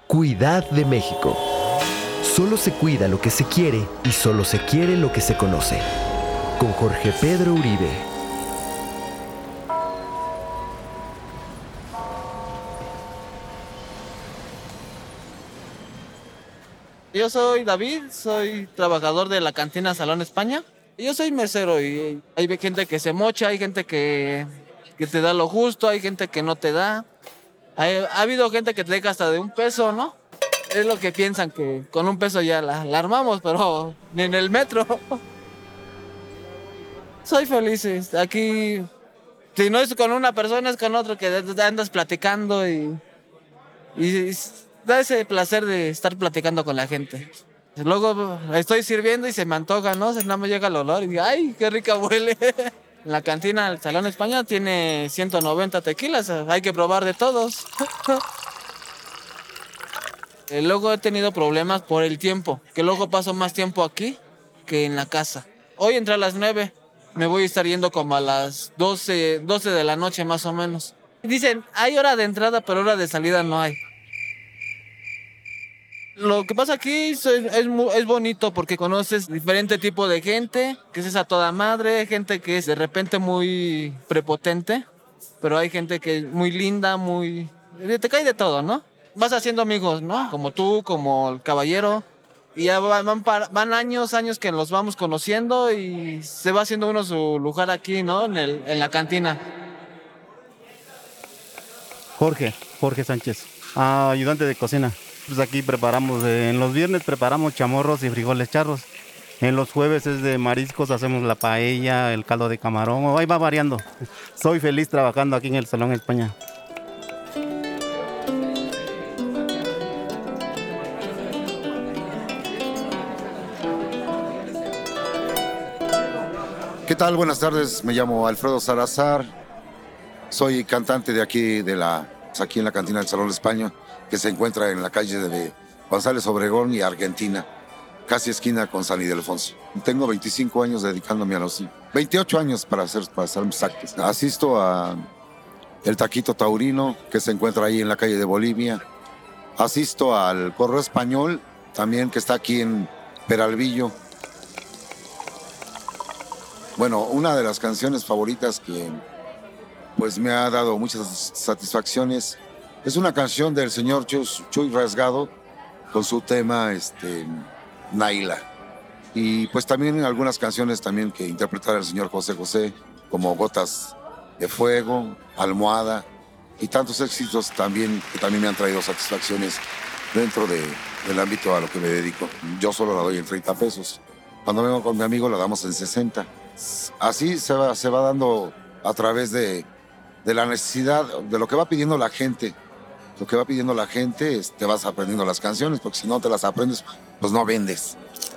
Cuidad de México. Solo se cuida lo que se quiere y solo se quiere lo que se conoce. Con Jorge Pedro Uribe. Yo soy David, soy trabajador de la cantina Salón España. Yo soy mesero y hay gente que se mocha, hay gente que te da lo justo, hay gente que no te da. Ha habido gente que te deja hasta de $1, ¿no? Es lo que piensan, que con $1 ya la armamos, pero ni en el metro. Soy feliz. Aquí, si no es con una persona, es con otro que andas platicando y da ese placer de estar platicando con la gente. Luego estoy sirviendo y se me antoja, ¿no? Nada más llega el olor y digo, ¡ay, qué rica huele! La cantina del Salón España tiene 190 tequilas, hay que probar de todos. Luego he tenido problemas por el tiempo, que luego paso más tiempo aquí que en la casa. Hoy entré a las 9, me voy a estar yendo como a las 12 de la noche más o menos. Dicen, hay hora de entrada, pero hora de salida no hay. Lo que pasa aquí es bonito porque conoces diferente tipo de gente, que es a toda madre, gente que es de repente muy prepotente, pero hay gente que es muy linda, te cae de todo, ¿no? Vas haciendo amigos, ¿no? Como tú, como el caballero, y ya van años que los vamos conociendo y se va haciendo uno su lugar aquí, ¿no? En la cantina. Jorge Sánchez, ayudante de cocina. Pues aquí preparamos, en los viernes preparamos chamorros y frijoles charros. En los jueves es de mariscos, hacemos la paella, el caldo de camarón, ahí va variando. Soy feliz trabajando aquí en el Salón España. ¿Qué tal? Buenas tardes, me llamo Alfredo Salazar, soy cantante de aquí, aquí en la cantina del Salón España, que se encuentra en la calle de González Obregón y Argentina, casi esquina con San Ildefonso. Tengo 25 años dedicándome a los 28 años para ser exactos. Asisto a el Taquito Taurino, que se encuentra ahí en la calle de Bolivia. Asisto al Correo Español, también que está aquí en Peralvillo. Bueno, una de las canciones favoritas que pues me ha dado muchas satisfacciones es una canción del señor Chuy Rasgado con su tema Naila. Y pues también algunas canciones también que interpretara el señor José José, como Gotas de Fuego, Almohada y tantos éxitos también que también me han traído satisfacciones dentro del ámbito a lo que me dedico. Yo solo la doy en 30 pesos. Cuando vengo con mi amigo la damos en 60. Así se va dando a través de la necesidad, de lo que va pidiendo la gente. Lo que va pidiendo la gente, te vas aprendiendo las canciones, porque si no te las aprendes, pues no vendes.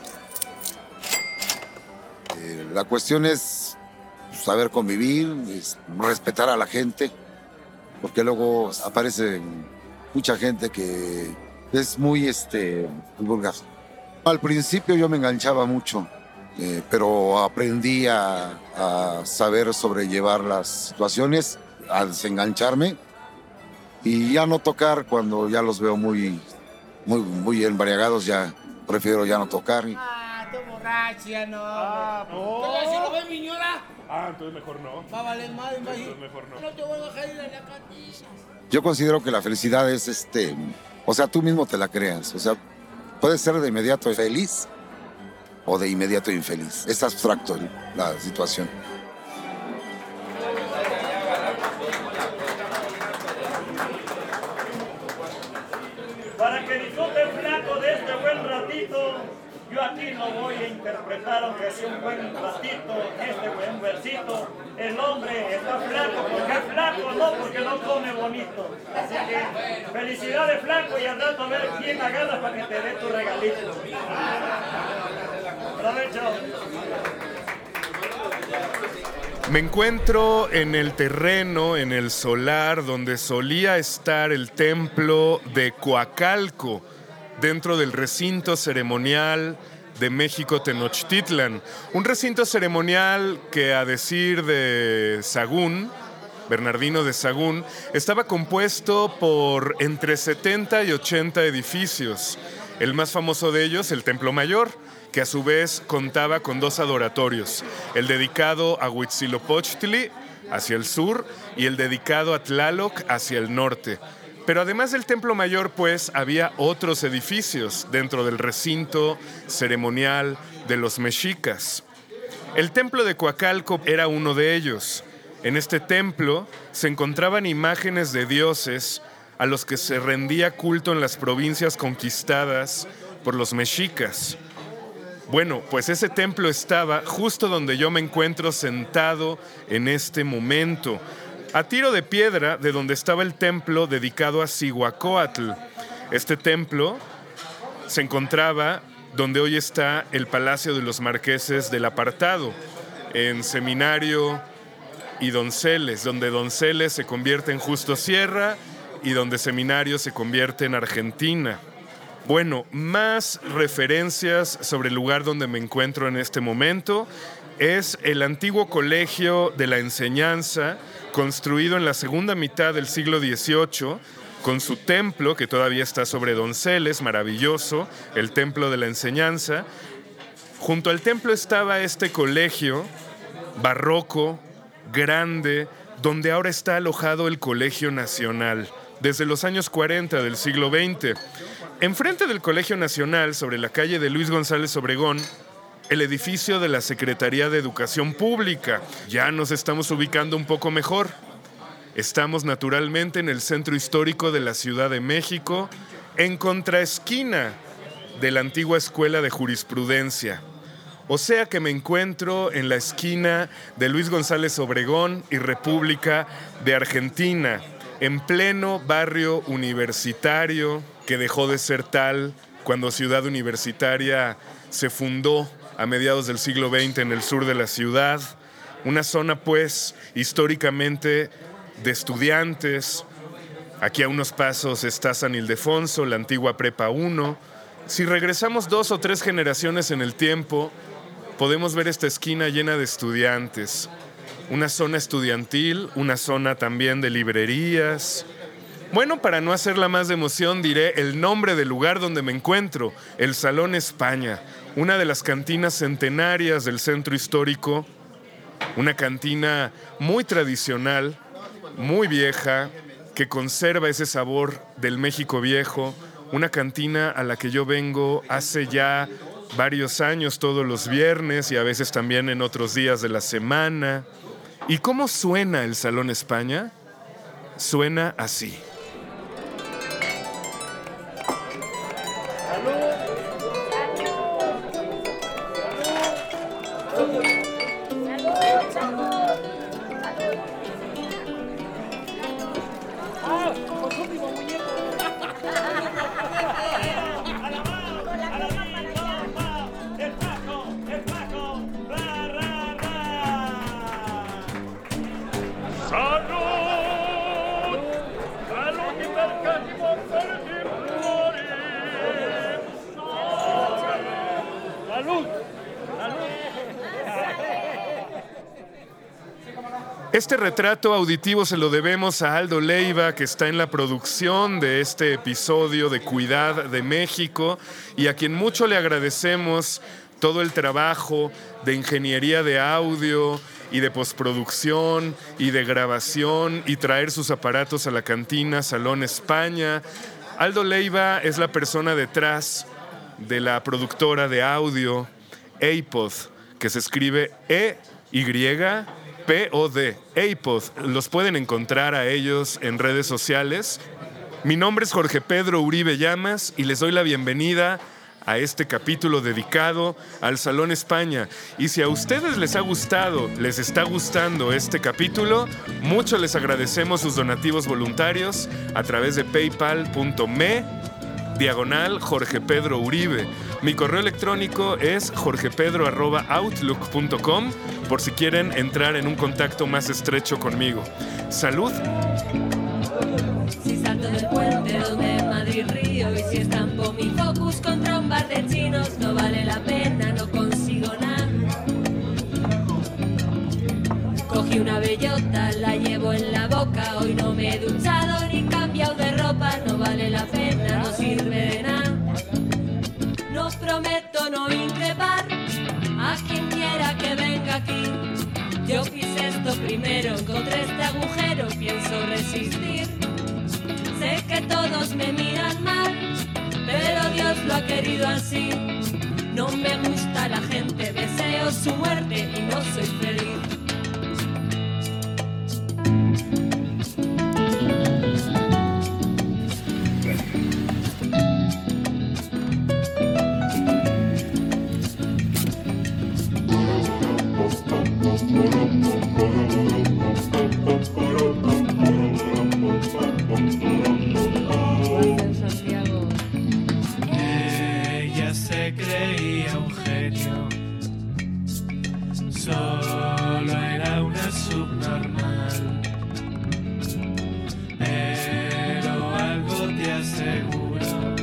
La cuestión es saber convivir, respetar a la gente, porque luego aparece mucha gente que es muy vulgar. Al principio yo me enganchaba mucho. Pero aprendí a saber sobrellevar las situaciones, a desengancharme y ya no tocar cuando ya los veo muy embriagados, ya prefiero ya no tocar. Tú borracha, no. ¿Por? ¿Si lo ves, miñola? Entonces mejor no. Va a valer más, Entonces mejor no. No te voy a dejar ir a la cantina. Yo considero que la felicidad es o sea, tú mismo te la creas, o sea, puedes ser de inmediato feliz o de inmediato infeliz. Es abstracto la situación. Para que disfruten flaco de este buen ratito, yo aquí no voy a interpretar, aunque sea un buen ratito, este buen versito. El hombre está flaco porque es flaco, no porque no come bonito. Así que felicidades flaco y al rato a ver quién agarra para que te dé tu regalito. Provecho. Me encuentro en el terreno, en el solar, donde solía estar el templo de Coacalco, dentro del recinto ceremonial de México Tenochtitlan. Un recinto ceremonial que, a decir de Sagún, Bernardino de Sahagún, estaba compuesto por entre 70 y 80 edificios. El más famoso de ellos, el Templo Mayor, que a su vez contaba con 2 adoratorios, el dedicado a Huitzilopochtli hacia el sur y el dedicado a Tlaloc hacia el norte. Pero además del Templo Mayor, pues, había otros edificios dentro del recinto ceremonial de los mexicas. El templo de Coacalco era uno de ellos. En este templo se encontraban imágenes de dioses a los que se rendía culto en las provincias conquistadas por los mexicas. Bueno, pues ese templo estaba justo donde yo me encuentro sentado en este momento, a tiro de piedra de donde estaba el templo dedicado a Cihuacóatl. Este templo se encontraba donde hoy está el Palacio de los Marqueses del Apartado, en Seminario y Donceles, donde Donceles se convierte en Justo Sierra y donde Seminario se convierte en Argentina. Bueno, más referencias sobre el lugar donde me encuentro en este momento es el antiguo Colegio de la Enseñanza, construido en la segunda mitad del siglo XVIII, con su templo, que todavía está sobre Donceles, maravilloso, el Templo de la Enseñanza. Junto al templo estaba este colegio barroco, grande, donde ahora está alojado el Colegio Nacional, desde los años 40 del siglo XX. Enfrente del Colegio Nacional, sobre la calle de Luis González Obregón, el edificio de la Secretaría de Educación Pública. Ya nos estamos ubicando un poco mejor. Estamos naturalmente en el centro histórico de la Ciudad de México, en contraesquina de la antigua Escuela de Jurisprudencia. O sea que me encuentro en la esquina de Luis González Obregón y República de Argentina, en pleno barrio universitario, que dejó de ser tal cuando Ciudad Universitaria se fundó a mediados del siglo XX en el sur de la ciudad. Una zona, pues, históricamente de estudiantes. Aquí a unos pasos está San Ildefonso, la antigua Prepa 1. Si regresamos 2 o 3 generaciones en el tiempo, podemos ver esta esquina llena de estudiantes. Una zona estudiantil, una zona también de librerías. Bueno, para no hacerla más de emoción, diré el nombre del lugar donde me encuentro, el Salón España, una de las cantinas centenarias del centro histórico, una cantina muy tradicional, muy vieja, que conserva ese sabor del México viejo, una cantina a la que yo vengo hace ya varios años, todos los viernes y a veces también en otros días de la semana. ¿Y cómo suena el Salón España? Suena así. Este retrato auditivo se lo debemos a Aldo Leiva, que está en la producción de este episodio de Cuidad de México y a quien mucho le agradecemos todo el trabajo de ingeniería de audio y de postproducción y de grabación y traer sus aparatos a la cantina Salón España. Aldo Leiva es la persona detrás de la productora de audio APOD, que se escribe EYPOD, APOD. Los pueden encontrar a ellos en redes sociales. Mi nombre es Jorge Pedro Uribe Llamas y les doy la bienvenida a este capítulo dedicado al Salón España. Y si a ustedes les está gustando este capítulo, mucho les agradecemos sus donativos voluntarios a través de paypal.me/Jorge Pedro Uribe. Mi correo electrónico es jorgepedro@outlook.com por si quieren entrar en un contacto más estrecho conmigo. ¡Salud! Si salto del puente donde Madrid río y si estampo mi focus contra un bar de chinos, no vale la pena, no consigo nada. Cogí una bellota, la llevo en la pena, no sirve de nada. No prometo no increpar a quien quiera que venga aquí. Yo quise esto primero, encontré este agujero, pienso resistir. Sé que todos me miran mal, pero Dios lo ha querido así. No me gusta la gente, deseo su muerte y no soy feliz. Ella se creía un genio, solo era una subnormal. Pero algo te aseguro,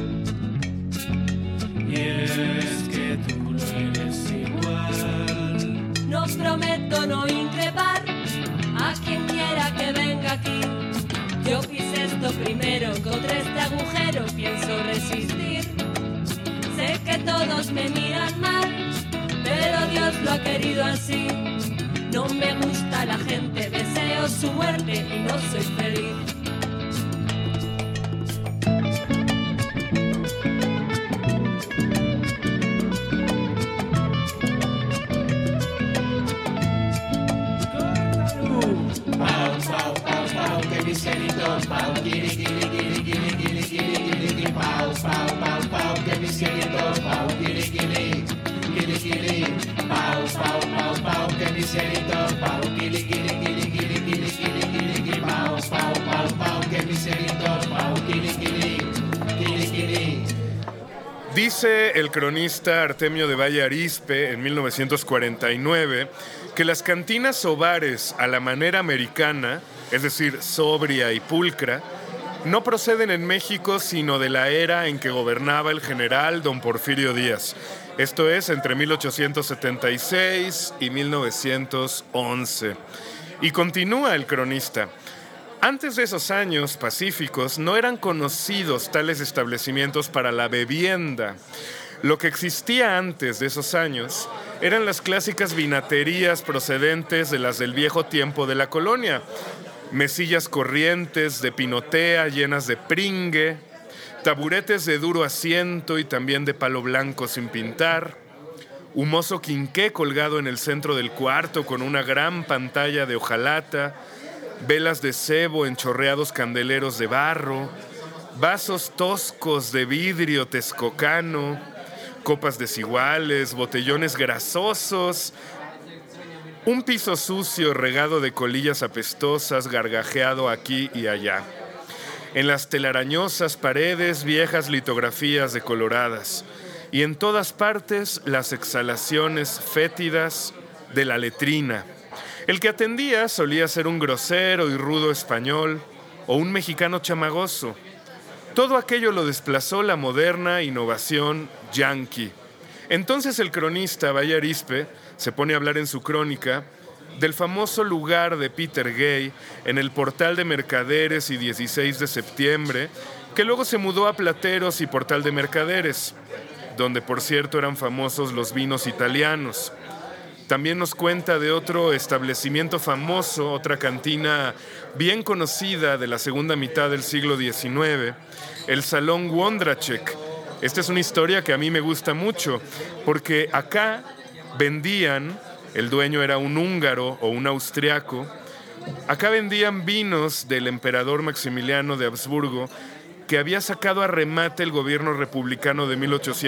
y es que tú no eres igual. No prometo no increpar a quien quiera que venga aquí. Yo quise esto primero, encontré este agujero, pienso resistir. Sé que todos me miran mal, pero Dios lo ha querido así. No me gusta la gente, deseo su muerte y no soy feliz. Que miserito, pau, kiri, kiri, kiri, kiri, kiri, kiri, kiri, kiri, pau, pau, pau, pau, que miserito, pau, kiri, kiri, kiri, kiri, pau, pau, pau, pau, que miserito, pau, kiri, kiri, kiri, kiri, kiri, kiri, kiri, kiri, pau, pau, pau, pau, que miserito, pau, kiri, kiri, kiri, kiri. Dice el cronista Artemio de Valle Arizpe en 1949 que las cantinas o bares a la manera americana, es decir, sobria y pulcra, no proceden en México sino de la era en que gobernaba el general don Porfirio Díaz. Esto es entre 1876 y 1911. Y continúa el cronista. Antes de esos años pacíficos no eran conocidos tales establecimientos para la bebienda. Lo que existía antes de esos años eran las clásicas vinaterías procedentes de las del viejo tiempo de la colonia. Mesillas corrientes de pinotea llenas de pringue, taburetes de duro asiento y también de palo blanco sin pintar, humoso quinqué colgado en el centro del cuarto con una gran pantalla de hojalata, velas de cebo en chorreados candeleros de barro, vasos toscos de vidrio texcocano, copas desiguales, botellones grasosos, un piso sucio regado de colillas apestosas, gargajeado aquí y allá. En las telarañosas paredes, viejas litografías decoloradas. Y en todas partes, las exhalaciones fétidas de la letrina. El que atendía solía ser un grosero y rudo español o un mexicano chamagoso. Todo aquello lo desplazó la moderna innovación yanqui. Entonces el cronista Valle Arizpe se pone a hablar en su crónica del famoso lugar de Peter Gay en el Portal de Mercaderes y 16 de septiembre, que luego se mudó a Plateros y Portal de Mercaderes, donde por cierto eran famosos los vinos italianos. También nos cuenta de otro establecimiento famoso, otra cantina bien conocida de la segunda mitad del siglo XIX, el Salón Wondrachek. Esta es una historia que a mí me gusta mucho, porque acá vendían, el dueño era un húngaro o un austriaco, acá vendían vinos del emperador Maximiliano de Habsburgo que había sacado a remate el gobierno republicano de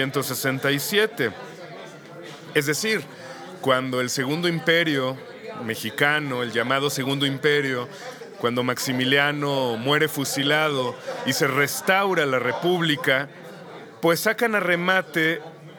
1867. Es decir, cuando el Segundo Imperio mexicano, el llamado Segundo Imperio, cuando Maximiliano muere fusilado y se restaura la República, pues sacan a remate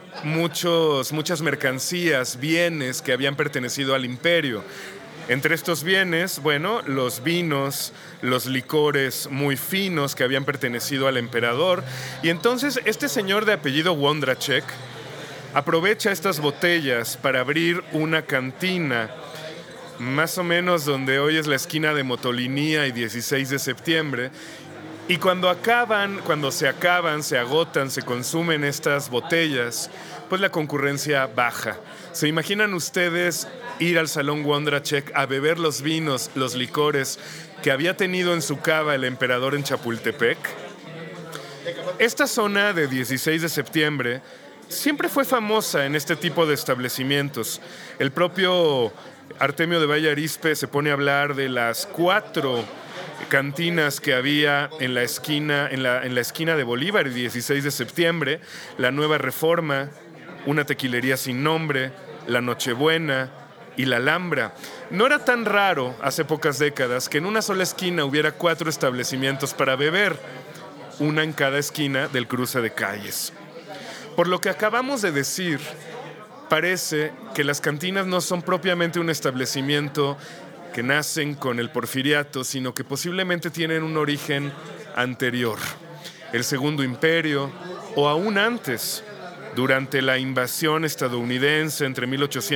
muchas mercancías, bienes que habían pertenecido al imperio. Entre estos bienes, bueno, los vinos, los licores muy finos que habían pertenecido al emperador. Y entonces este señor de apellido Wondrachek aprovecha estas botellas para abrir una cantina, más o menos donde hoy es la esquina de Motolinía y 16 de septiembre, Y cuando se acaban, se agotan, se consumen estas botellas, pues la concurrencia baja. ¿Se imaginan ustedes ir al Salón Wondrachek a beber los vinos, los licores que había tenido en su cava el emperador en Chapultepec? Esta zona de 16 de septiembre siempre fue famosa en este tipo de establecimientos. El propio Artemio de Valle Arizpe se pone a hablar de las 4 cantinas que había en la esquina de Bolívar y 16 de septiembre, la Nueva Reforma, una tequilería sin nombre, la Nochebuena y la Alhambra. No era tan raro hace pocas décadas que en una sola esquina hubiera 4 establecimientos para beber, una en cada esquina del cruce de calles. Por lo que acabamos de decir, parece que las cantinas no son propiamente un establecimiento que nacen con el Porfiriato, sino que posiblemente tienen un origen anterior, el Segundo Imperio, o aún antes, durante la invasión estadounidense entre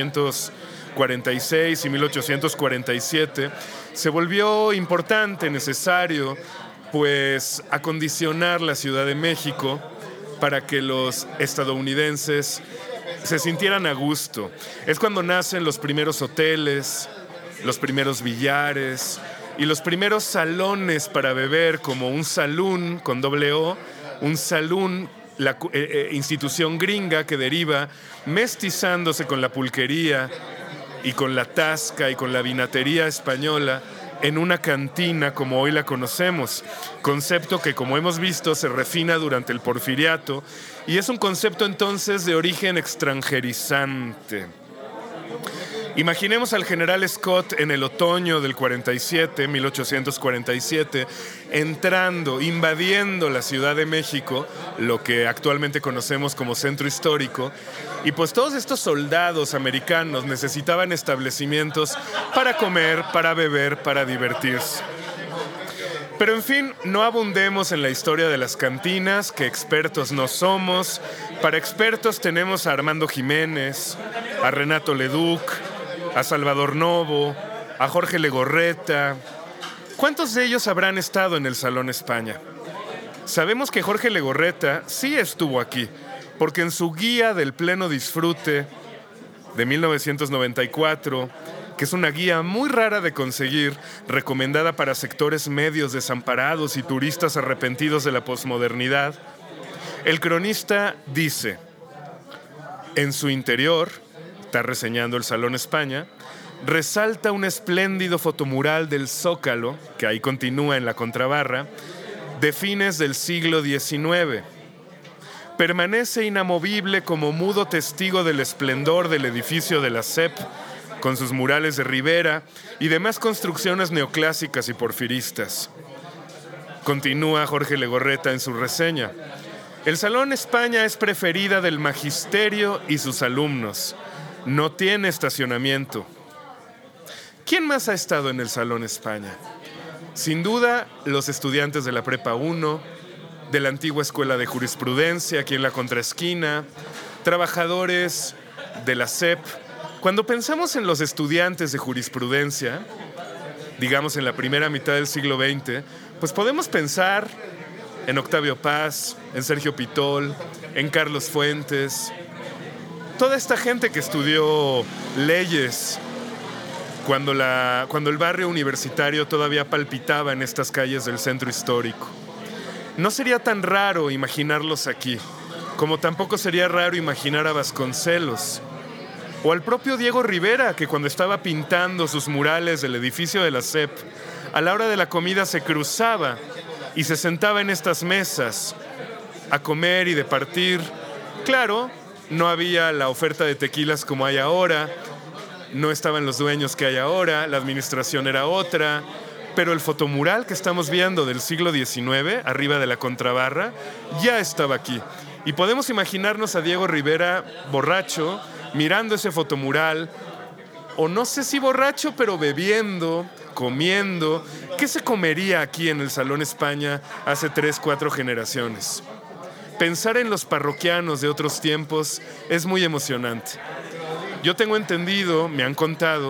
1846 y 1847, se volvió importante, necesario, pues acondicionar la Ciudad de México para que los estadounidenses se sintieran a gusto. Es cuando nacen los primeros hoteles, los primeros billares y los primeros salones para beber, como un saloon con doble O, un saloon, la institución gringa que deriva mestizándose con la pulquería y con la tasca y con la vinatería española en una cantina como hoy la conocemos, concepto que, como hemos visto, se refina durante el Porfiriato y es un concepto entonces de origen extranjerizante. Imaginemos al general Scott en el otoño del 1847, entrando, invadiendo la Ciudad de México, lo que actualmente conocemos como centro histórico, y pues todos estos soldados americanos necesitaban establecimientos para comer, para beber, para divertirse. Pero en fin, no abundemos en la historia de las cantinas, que expertos no somos. Para expertos tenemos a Armando Jiménez, a Renato Leduc, a Salvador Novo, a Jorge Legorreta. ¿Cuántos de ellos habrán estado en el Salón España? Sabemos que Jorge Legorreta sí estuvo aquí, porque en su guía del pleno disfrute de 1994, que es una guía muy rara de conseguir, recomendada para sectores medios desamparados y turistas arrepentidos de la posmodernidad, el cronista dice: en su interior, está reseñando el Salón España, resalta un espléndido fotomural del Zócalo, que ahí continúa en la contrabarra, de fines del siglo XIX. Permanece inamovible como mudo testigo del esplendor del edificio de la SEP, con sus murales de Rivera y demás construcciones neoclásicas y porfiristas. Continúa Jorge Legorreta en su reseña: el Salón España es preferida del magisterio y sus alumnos. No tiene estacionamiento. ¿Quién más ha estado en el Salón España? Sin duda, los estudiantes de la Prepa 1, de la antigua Escuela de Jurisprudencia, aquí en la contraesquina, trabajadores de la SEP. Cuando pensamos en los estudiantes de jurisprudencia, digamos en la primera mitad del siglo XX, pues podemos pensar en Octavio Paz, en Sergio Pitol, en Carlos Fuentes, toda esta gente que estudió leyes cuando el barrio universitario todavía palpitaba en estas calles del centro histórico. No sería tan raro imaginarlos aquí, como tampoco sería raro imaginar a Vasconcelos o al propio Diego Rivera, que cuando estaba pintando sus murales del edificio de la SEP, a la hora de la comida se cruzaba y se sentaba en estas mesas a comer y departir. Claro, no había la oferta de tequilas como hay ahora, no estaban los dueños que hay ahora, la administración era otra, pero el fotomural que estamos viendo del siglo XIX, arriba de la contrabarra, ya estaba aquí. Y podemos imaginarnos a Diego Rivera borracho, mirando ese fotomural, o no sé si borracho, pero bebiendo, comiendo. ¿Qué se comería aquí en el Salón España hace 3, 4 generaciones? Pensar en los parroquianos de otros tiempos es muy emocionante. Yo tengo entendido, me han contado,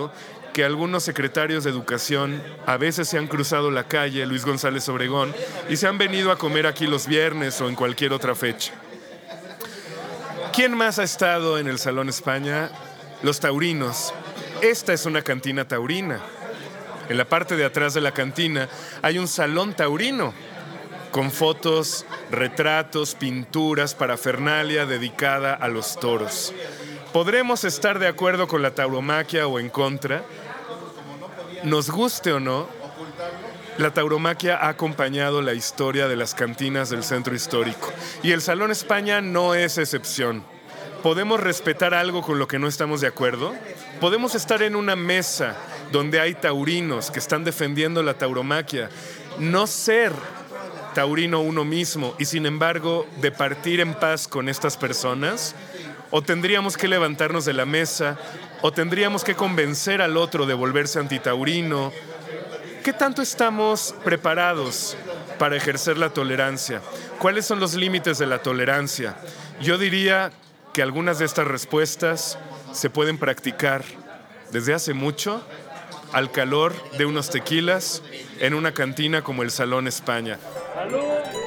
que algunos secretarios de educación a veces se han cruzado la calle Luis González Obregón y se han venido a comer aquí los viernes o en cualquier otra fecha. ¿Quién más ha estado en el Salón España? Los taurinos. Esta es una cantina taurina. En la parte de atrás de la cantina hay un salón taurino con fotos, retratos, pinturas, parafernalia dedicada a los toros. Podremos estar de acuerdo con la tauromaquia o en contra. Nos guste o no, la tauromaquia ha acompañado la historia de las cantinas del centro histórico. Y el Salón España no es excepción. ¿Podemos respetar algo con lo que no estamos de acuerdo? ¿Podemos estar en una mesa donde hay taurinos que están defendiendo la tauromaquia, no ser taurino uno mismo y sin embargo de partir en paz con estas personas? ¿O tendríamos que levantarnos de la mesa? ¿O tendríamos que convencer al otro de volverse antitaurino? ¿Qué tanto estamos preparados para ejercer la tolerancia? ¿Cuáles son los límites de la tolerancia? Yo diría que algunas de estas respuestas se pueden practicar desde hace mucho al calor de unos tequilas en una cantina como el Salón España. ¡Salud!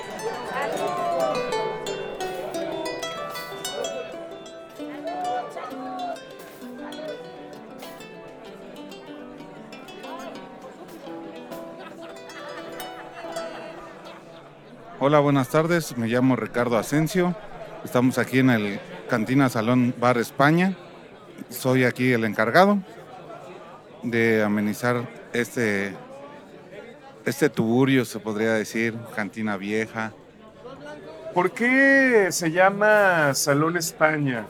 Hola, buenas tardes. Me llamo Ricardo Asensio. Estamos aquí en el Cantina Salón Bar España. Soy aquí el encargado de amenizar este tuburio, se podría decir, cantina vieja. ¿Por qué se llama Salón España?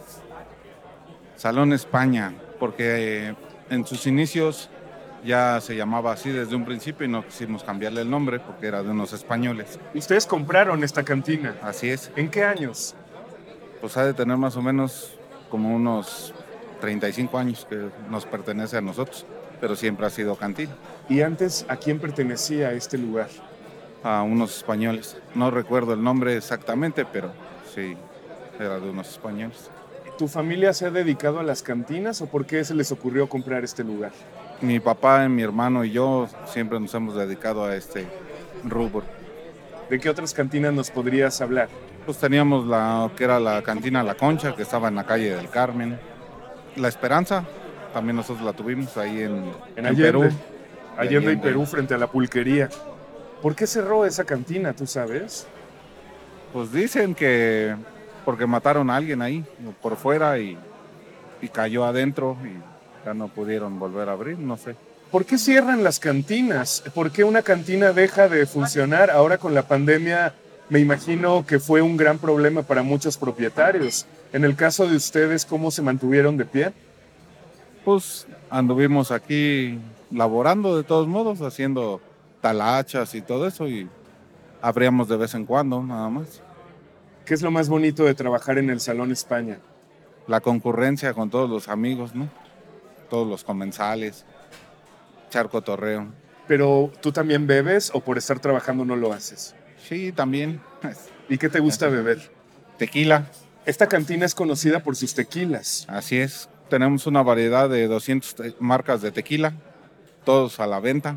Salón España, porque en sus inicios ya se llamaba así desde un principio y no quisimos cambiarle el nombre porque era de unos españoles. ¿Ustedes compraron esta cantina? Así es. ¿En qué años? Pues ha de tener más o menos como unos 35 años que nos pertenece a nosotros, pero siempre ha sido cantina. ¿Y antes a quién pertenecía este lugar? A unos españoles. No recuerdo el nombre exactamente, pero sí, era de unos españoles. ¿Tu familia se ha dedicado a las cantinas o por qué se les ocurrió comprar este lugar? Mi papá, mi hermano y yo siempre nos hemos dedicado a este rubro. ¿De qué otras cantinas nos podrías hablar? Pues teníamos la que era la cantina La Concha, que estaba en la calle del Carmen. La Esperanza, también nosotros la tuvimos ahí en Allende, Perú. Allende y Perú, frente a la pulquería. ¿Por qué cerró esa cantina, tú sabes? Pues dicen que porque mataron a alguien ahí por fuera y cayó adentro y ya no pudieron volver a abrir, no sé. ¿Por qué cierran las cantinas? ¿Por qué una cantina deja de funcionar? Ahora con la pandemia me imagino que fue un gran problema para muchos propietarios. En el caso de ustedes, ¿cómo se mantuvieron de pie? Pues anduvimos aquí laborando de todos modos, haciendo talachas y todo eso y abríamos de vez en cuando, nada más. ¿Qué es lo más bonito de trabajar en el Salón España? La concurrencia con todos los amigos, ¿no? Todos los comensales, echar cotorreo. ¿Pero tú también bebes o por estar trabajando no lo haces? Sí, también. ¿Y qué te gusta beber? Tequila. Esta cantina es conocida por sus tequilas. Así es. Tenemos una variedad de 200 marcas de tequila, todos a la venta.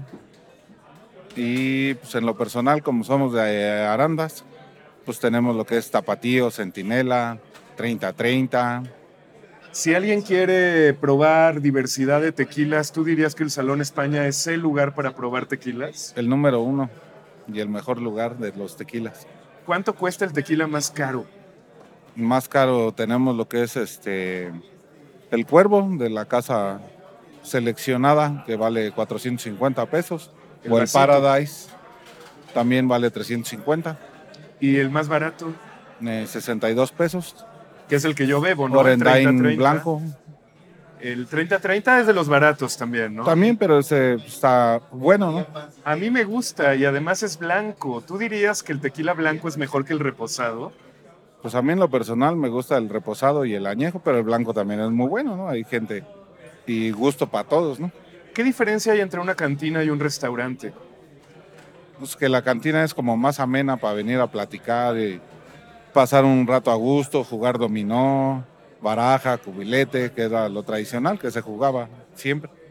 Y pues en lo personal, como somos de Arandas, pues tenemos lo que es Tapatío, Centinela, 30-30. Si alguien quiere probar diversidad de tequilas, ¿tú dirías que el Salón España es el lugar para probar tequilas? El número 1 y el mejor lugar de los tequilas. ¿Cuánto cuesta el tequila más caro? Más caro tenemos lo que es el Cuervo de la casa seleccionada, que vale 450 pesos. O el Paradise también vale 350. ¿Y el más barato? 62 pesos. Que es el que yo bebo, ¿no? Orendain blanco. El 30-30 es de los baratos también, ¿no? También, pero ese está bueno, ¿no? A mí me gusta y además es blanco. ¿Tú dirías que el tequila blanco es mejor que el reposado? Pues a mí en lo personal me gusta el reposado y el añejo, pero el blanco también es muy bueno, ¿no? Hay gente y gusto para todos, ¿no? ¿Qué diferencia hay entre una cantina y un restaurante? Pues que la cantina es como más amena para venir a platicar y pasar un rato a gusto, jugar dominó, baraja, cubilete, que era lo tradicional que se jugaba siempre.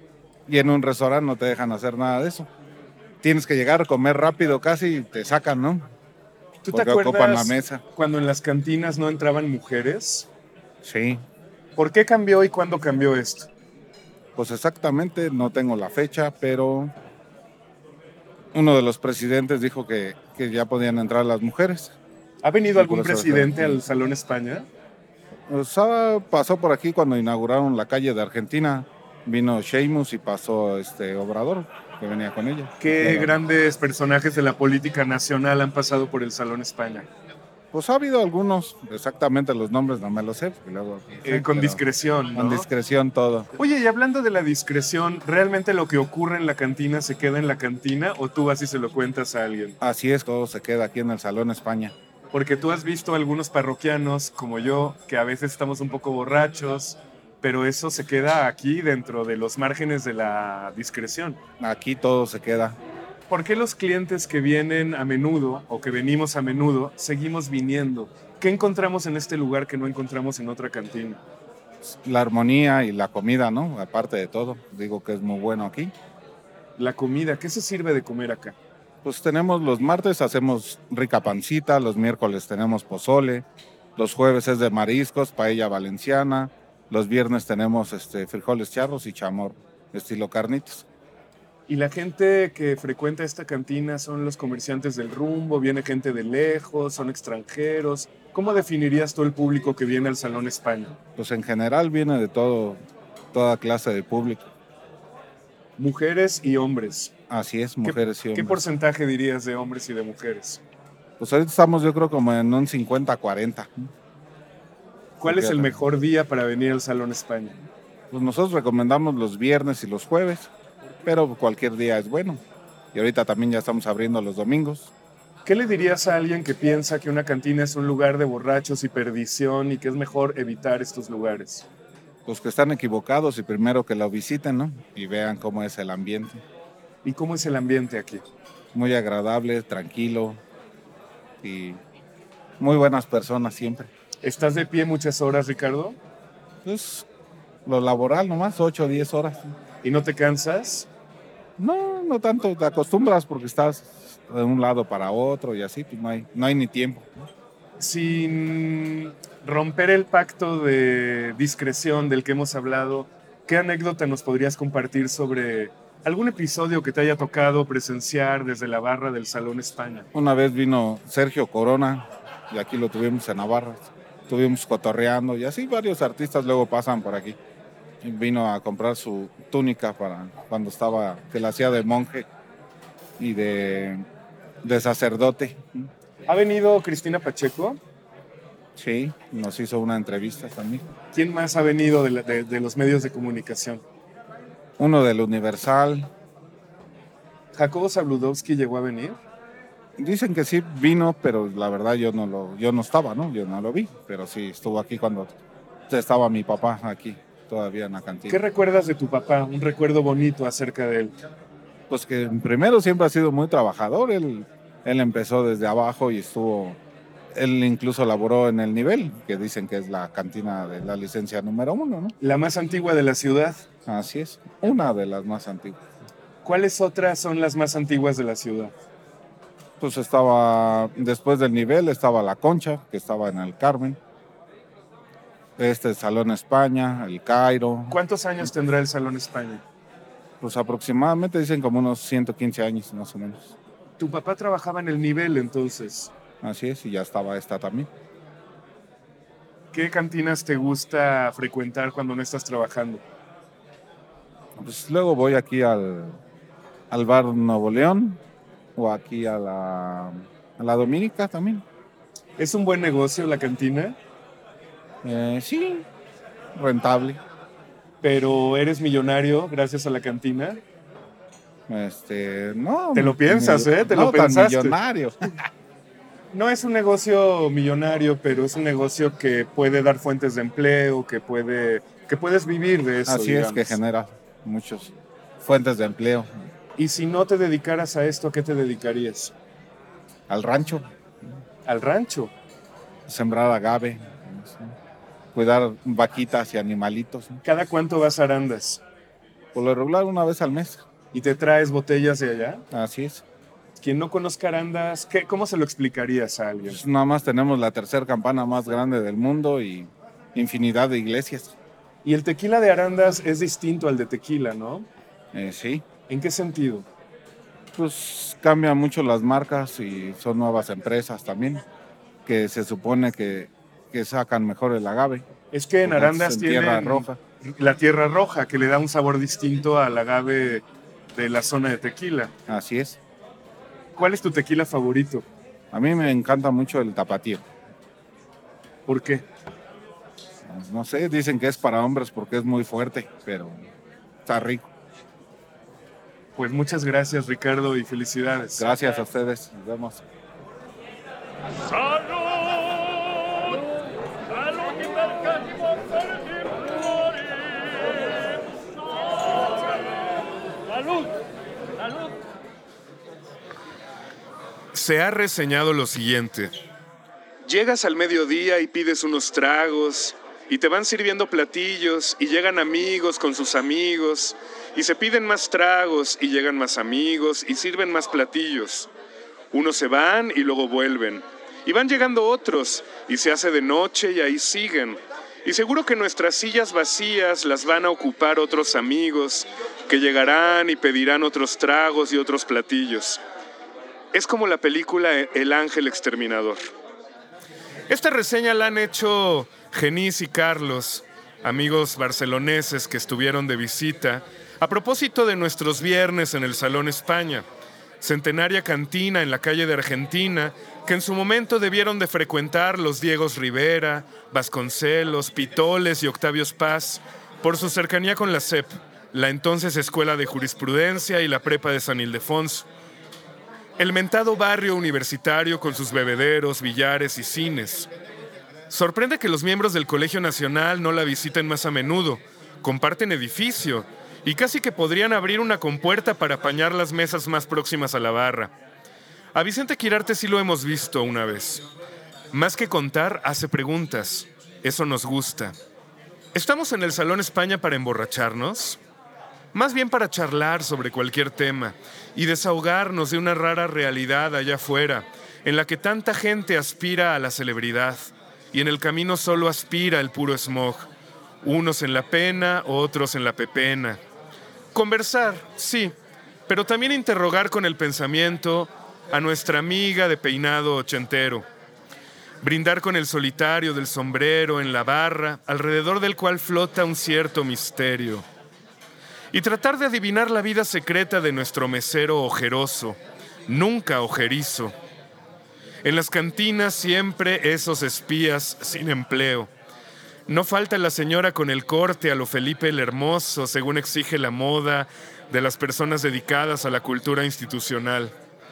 Y en un restaurante no te dejan hacer nada de eso. Tienes que llegar a comer rápido casi y te sacan, ¿no? ¿Tú Porque te acuerdas ocupan la mesa. cuando en las cantinas no entraban mujeres? Sí. ¿Por qué cambió y cuándo cambió esto? Pues exactamente, no tengo la fecha, pero uno de los presidentes dijo que ya podían entrar las mujeres. ¿Ha venido Y algún por eso presidente dejó. al Salón España? Pues, pasó por aquí cuando inauguraron la calle de Argentina. Vino Sheamus y pasó Obrador, que venía con ella. ¿Qué Pero, grandes personajes de la política nacional han pasado por el Salón España? pues ha habido algunos, exactamente los nombres no me los sé. Porque luego, Con pero discreción, ¿no? Con discreción todo. Oye, y hablando de la discreción, ¿realmente lo que ocurre en la cantina se queda en la cantina o tú vas y se lo cuentas a alguien? Así es, todo se queda aquí en el Salón España. Porque tú has visto algunos parroquianos, como yo, que a veces estamos un poco borrachos, pero eso se queda aquí dentro de los márgenes de la discreción. Aquí todo se queda. ¿Por qué los clientes que vienen a menudo o que venimos a menudo seguimos viniendo? ¿Qué encontramos en este lugar que no encontramos en otra cantina? La armonía y la comida, ¿no? Aparte de todo, digo que es muy bueno aquí. La comida, ¿qué se sirve de comer acá? Pues tenemos los martes, hacemos rica pancita, los miércoles tenemos pozole, los jueves es de mariscos, paella valenciana, los viernes tenemos frijoles charros y chamor, estilo carnitas. Y la gente que frecuenta esta cantina son los comerciantes del rumbo, viene gente de lejos, son extranjeros. ¿Cómo definirías tú el público que viene al Salón España? Pues en general viene de toda clase de público. Mujeres y hombres. Así es, mujeres y hombres. ¿Qué porcentaje dirías de hombres y de mujeres? Pues ahorita estamos yo creo como en un 50-40. ¿Cuál es el mejor día para venir al Salón España? Pues nosotros recomendamos los viernes y los jueves, pero cualquier día es bueno. Y ahorita también ya estamos abriendo los domingos. ¿Qué le dirías a alguien que piensa que una cantina es un lugar de borrachos y perdición y que es mejor evitar estos lugares? Los que están equivocados y primero que lo visiten, ¿no? Y vean cómo es el ambiente. ¿Y cómo es el ambiente aquí? Muy agradable, tranquilo y muy buenas personas siempre. ¿Estás de pie muchas horas, Ricardo? Pues lo laboral nomás, 8 o 10 horas. ¿Y no te cansas? No tanto, te acostumbras porque estás de un lado para otro y así, pues no hay ni tiempo. Sin romper el pacto de discreción del que hemos hablado, ¿qué anécdota nos podrías compartir sobre algún episodio que te haya tocado presenciar desde la barra del Salón España? Una vez vino Sergio Corona y aquí lo tuvimos en Navarra. Estuvimos cotorreando y así varios artistas luego pasan por aquí. Y vino a comprar su túnica para cuando estaba, que la hacía de monje y de sacerdote. ¿Ha venido Cristina Pacheco? Sí, nos hizo una entrevista también. ¿Quién más ha venido de los medios de comunicación? Uno del Universal. ¿Jacobo Zabludovsky llegó a venir? Dicen que sí vino, pero la verdad yo no estaba, ¿no? Yo no lo vi, pero sí estuvo aquí cuando estaba mi papá aquí, todavía en la cantina. ¿Qué recuerdas de tu papá? Un recuerdo bonito acerca de él. Pues que primero siempre ha sido muy trabajador, él empezó desde abajo y él incluso laboró en el nivel, que dicen que es la cantina de la licencia número 1, ¿no? La más antigua de la ciudad. Así es, una de las más antiguas. ¿Cuáles otras son las más antiguas de la ciudad? Pues después del nivel estaba La Concha, que estaba en el Carmen. Salón España, el Cairo. ¿Cuántos años tendrá el Salón España? Pues aproximadamente dicen como unos 115 años más o menos. Tu papá trabajaba en el nivel entonces. Así es, y ya estaba esta también. ¿Qué cantinas te gusta frecuentar cuando no estás trabajando? Pues luego voy aquí al Bar Nuevo León o aquí a la Dominica también. ¿Es un buen negocio la cantina? Sí, rentable. ¿Pero eres millonario gracias a la cantina? No. Te lo piensas, ¿eh? Te lo pensaste. Tan millonario. No es un negocio millonario, pero es un negocio que puede dar fuentes de empleo, que puedes vivir de eso. Así digamos. es, que genera muchas fuentes de empleo. Y si no te dedicaras a esto, ¿a qué te dedicarías? Al rancho. ¿Al rancho? Sembrar agave, cuidar vaquitas y animalitos. ¿Cada cuánto vas a Arandas? Por lo regular, una vez al mes. ¿Y te traes botellas de allá? Así es. Quien no conozca Arandas, ¿cómo se lo explicarías a alguien? Pues nada más tenemos la tercera campana más grande del mundo y infinidad de iglesias. Y el tequila de Arandas es distinto al de tequila, ¿no? Sí. ¿En qué sentido? Pues cambian mucho las marcas y son nuevas empresas también, que se supone que sacan mejor el agave. Es que en Arandas tienen tierra roja. La tierra roja, que le da un sabor distinto al agave de la zona de tequila. Así es. ¿Cuál es tu tequila favorito? A mí me encanta mucho el tapatío. ¿Por qué? Pues no sé, dicen que es para hombres porque es muy fuerte, pero está rico. Pues muchas gracias, Ricardo, y felicidades. Gracias a ustedes. Nos vemos. ¡Salud! ¡Salud y mercatimo ¡Salud! ¡Salud! Se ha reseñado lo siguiente. Llegas al mediodía y pides unos tragos, y te van sirviendo platillos, y llegan amigos con sus amigos, y se piden más tragos, y llegan más amigos, y sirven más platillos. Unos se van y luego vuelven. Y van llegando otros, y se hace de noche y ahí siguen. Y seguro que nuestras sillas vacías las van a ocupar otros amigos, que llegarán y pedirán otros tragos y otros platillos. Es como la película El Ángel Exterminador. Esta reseña la han hecho Genís y Carlos, amigos barceloneses que estuvieron de visita, a propósito de nuestros viernes en el Salón España, centenaria cantina en la calle de Argentina, que en su momento debieron de frecuentar los Diegos Rivera, Vasconcelos, Pitoles y Octavio Paz, por su cercanía con la SEP, la entonces Escuela de Jurisprudencia y la Prepa de San Ildefonso. El mentado barrio universitario con sus bebederos, billares y cines. Sorprende que los miembros del Colegio Nacional no la visiten más a menudo, comparten edificio y casi que podrían abrir una compuerta para apañar las mesas más próximas a la barra. A Vicente Quirarte sí lo hemos visto una vez. Más que contar, hace preguntas. Eso nos gusta. ¿Estamos en el Salón España para emborracharnos? Más bien para charlar sobre cualquier tema y desahogarnos de una rara realidad allá afuera, en la que tanta gente aspira a la celebridad y en el camino solo aspira el puro smog. Unos en la pena, otros en la pepena. Conversar, sí, pero también interrogar con el pensamiento a nuestra amiga de peinado ochentero. Brindar con el solitario del sombrero en la barra, alrededor del cual flota un cierto misterio. Y tratar de adivinar la vida secreta de nuestro mesero ojeroso, nunca ojerizo. En las cantinas siempre esos espías sin empleo. No falta la señora con el corte a lo Felipe el Hermoso, según exige la moda de las personas dedicadas a la cultura institucional.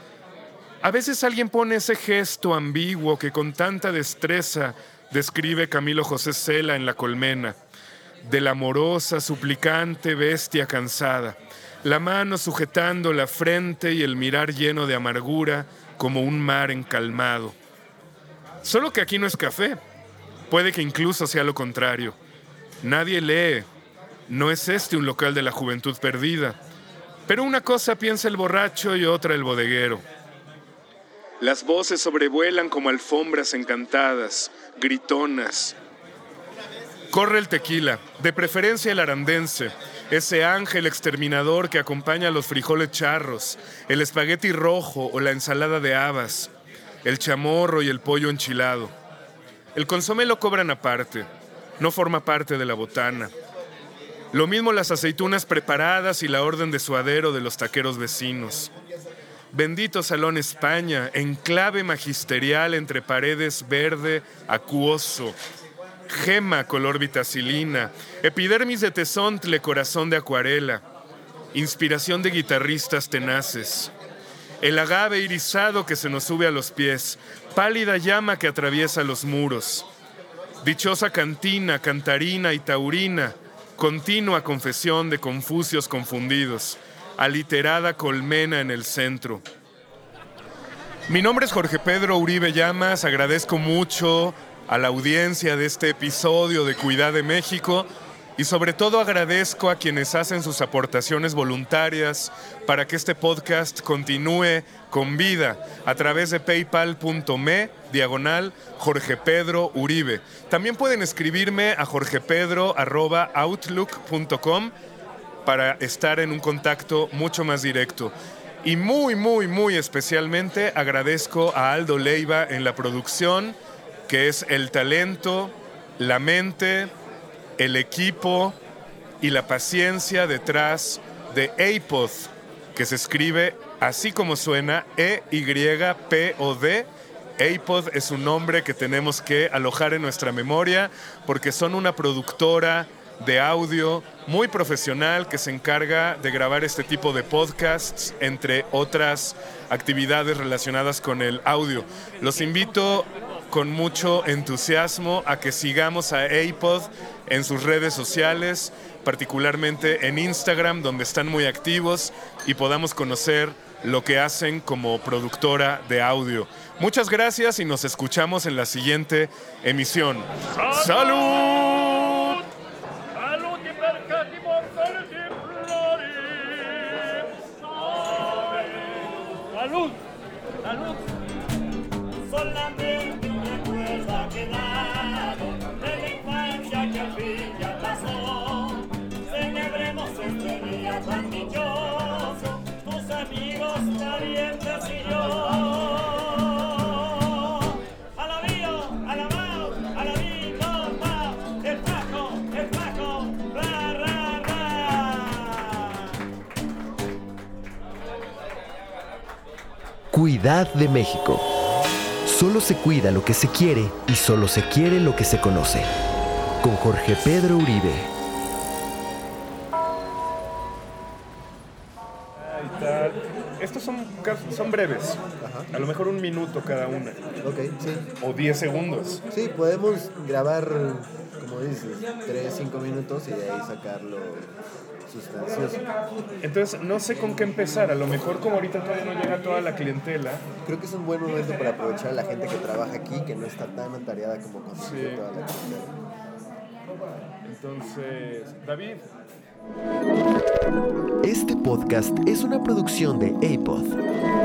A veces alguien pone ese gesto ambiguo que con tanta destreza describe Camilo José Cela en La Colmena, de la amorosa, suplicante bestia cansada, la mano sujetando la frente y el mirar lleno de amargura como un mar encalmado. Solo que aquí no es café. Puede que incluso sea lo contrario. Nadie lee. No es este un local de la juventud perdida. Pero una cosa piensa el borracho y otra el bodeguero. Las voces sobrevuelan como alfombras encantadas, gritonas. Corre el tequila, de preferencia el arandense, ese ángel exterminador que acompaña a los frijoles charros, el espagueti rojo o la ensalada de habas, el chamorro y el pollo enchilado. El consomé lo cobran aparte, no forma parte de la botana. Lo mismo las aceitunas preparadas y la orden de suadero de los taqueros vecinos. Bendito Salón España, enclave magisterial entre paredes verde acuoso, gema color vitacilina, epidermis de tesontle, corazón de acuarela, inspiración de guitarristas tenaces. El agave irisado que se nos sube a los pies, pálida llama que atraviesa los muros. Dichosa cantina, cantarina y taurina, continua confesión de confucios confundidos, aliterada colmena en el centro. Mi nombre es Jorge Pedro Uribe Llamas, agradezco mucho a la audiencia de este episodio de Cuidad de México Y sobre todo agradezco a quienes hacen sus aportaciones voluntarias para que este podcast continúe con vida a través de paypal.me/Jorge Pedro Uribe. También pueden escribirme a jorgepedro@outlook.com para estar en un contacto mucho más directo. Y muy especialmente agradezco a Aldo Leiva en la producción, que es el talento, la mente, el equipo y la paciencia detrás de EYPOD, que se escribe así como suena, EYPOD. EYPOD es un nombre que tenemos que alojar en nuestra memoria porque son una productora de audio muy profesional que se encarga de grabar este tipo de podcasts, entre otras actividades relacionadas con el audio. Los invito con mucho entusiasmo a que sigamos a EYPOD en sus redes sociales, particularmente en Instagram, donde están muy activos, y podamos conocer lo que hacen como productora de audio. Muchas gracias y nos escuchamos en la siguiente emisión. ¡Salud! ¡Salud! ¡Salud! Solamente un recuerdo ha quedado de la infancia que al fin ya pasó. Celebremos este día tan dichoso, tus amigos, parientes y yo. Alabío, alabao, alabito, pao, el Paco, ra, ra, ra. Cuidad de México. Solo se cuida lo que se quiere y solo se quiere lo que se conoce. Con Jorge Pedro Uribe. Estos son breves. A lo mejor 1 minuto cada una. Ok, sí. O 10 segundos. Sí, podemos grabar, como dices, 3-5 minutos y de ahí sacarlo sustancioso. Entonces, no sé con qué empezar. A lo mejor como ahorita todavía no llega toda la clientela. Creo que es un buen momento para aprovechar a la gente que trabaja aquí, que no está tan atareada como cuando llega toda la clientela. Entonces, David. Este podcast es una producción de EYPOD.